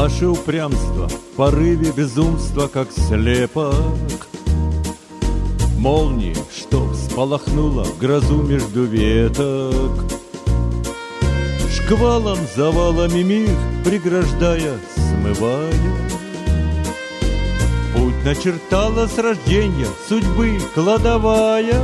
Наше упрямство в порыве безумства, как слепок. Молнии, что всполохнула в грозу между веток. Шквалом, завалами мир преграждая, смывая. Путь начертала с рождения судьбы кладовая.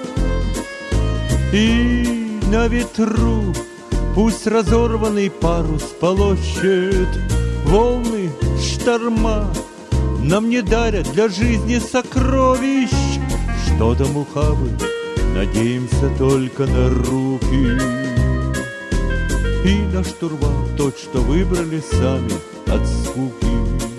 И на ветру пусть разорванный парус полощет. Волны шторма нам не дарят для жизни сокровищ. Что там ухабы, надеемся только на руки. И на штурвал тот, что выбрали сами от скуки.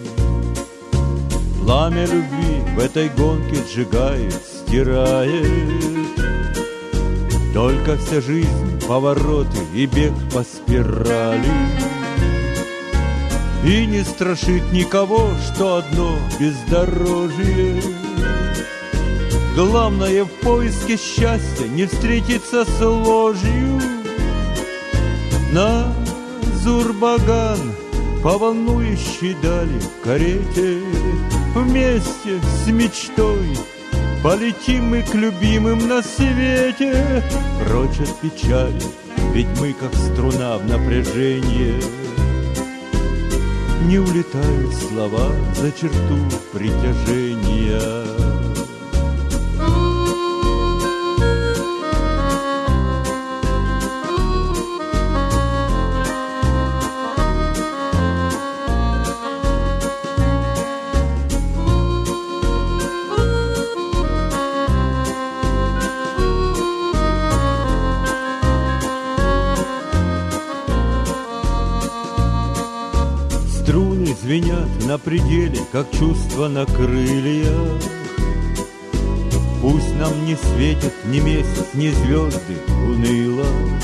Пламя любви в этой гонке сжигает, стирает. Только вся жизнь, повороты и бег по спирали. И не страшит никого, что одно бездорожье. Главное в поиске счастья не встретиться с ложью. На Зурбаган по волнующей дали в карете. Вместе с мечтой полетим мы к любимым на свете. Прочь от печали, ведь мы как струна в напряжении. Не улетают слова за черту притяжения. Струны звенят на пределе, как чувства на крыльях. Пусть нам не светит ни месяц, ни звезды уныло.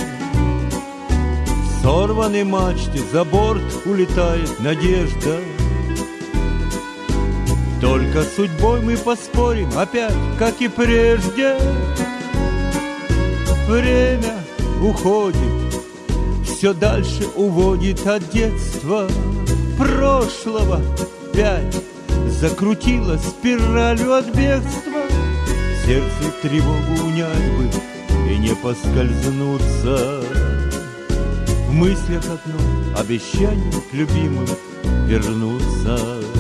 В сорванной мачте за борт улетает надежда. Только с судьбой мы поспорим опять, как и прежде. Время уходит, все дальше уводит от детства. Прошлого пять закрутила спиралью от бегства. В сердце тревогу унять бы и не поскользнуться. В мыслях одно обещание к любимым вернуться.